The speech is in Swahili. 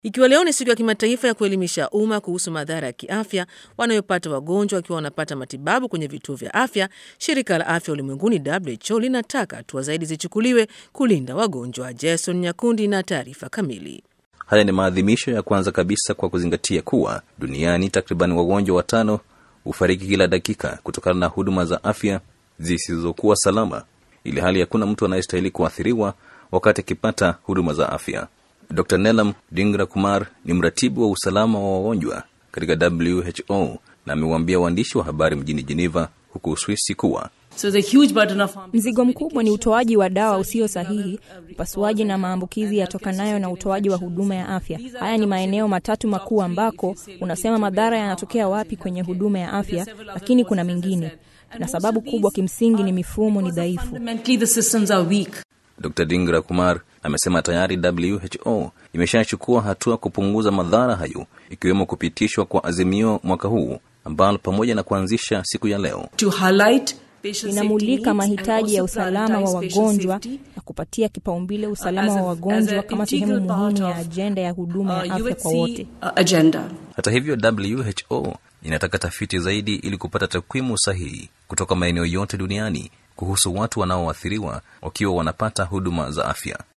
Ikiwa leo ni siku ya kimataifa ya kuelimisha umma kuhusu madhara ya kiafya wanayopata wagonjwa wakiwa wanapata matibabu kwenye vituo vya afya, shirika la afya ulimwenguni WHO linataka hatua zaidi zichukuliwe kulinda wagonjwa. Jason Nyakundi na taarifa kamili. Haya ni maadhimisho ya kwanza kabisa kwa kuzingatia kuwa duniani takriban wagonjwa 5 hufariki kila dakika kutokana na huduma za afya zisizokuwa salama, ili hali hakuna mtu anayestahili kuathiriwa wakati akipata huduma za afya. Dr. Neelam Dhingra Kumar ni mratibu wa usalama wa wagonjwa katika WHO na amewaambia waandishi wa habari mjini Geneva huko Uswisi kuwa mzigo mkubwa ni utoaji wa dawa usio sahihi, upasuaji na maambukizi yatokanayo na utoaji wa huduma ya afya. Haya ni maeneo matatu makuu ambako unasema madhara yanatokea wapi kwenye huduma ya afya, lakini kuna mengine. Na sababu kubwa kimsingi ni mifumo ni dhaifu. Dr. Dhingra Kumar amesema tayari WHO imeshachukua hatua kupunguza madhara hayo, ikiwemo kupitishwa kwa azimio mwaka huu ambalo pamoja na kuanzisha siku ya leo inamulika mahitaji ya usalama wa wagonjwa na kupatia kipaumbele usalama wa wagonjwa kama sehemu muhimu ya ajenda ya huduma ya afya kwa wote. Hata hivyo, WHO inataka tafiti zaidi ili kupata takwimu sahihi kutoka maeneo yote duniani kuhusu watu wanaoathiriwa wakiwa wanapata huduma za afya.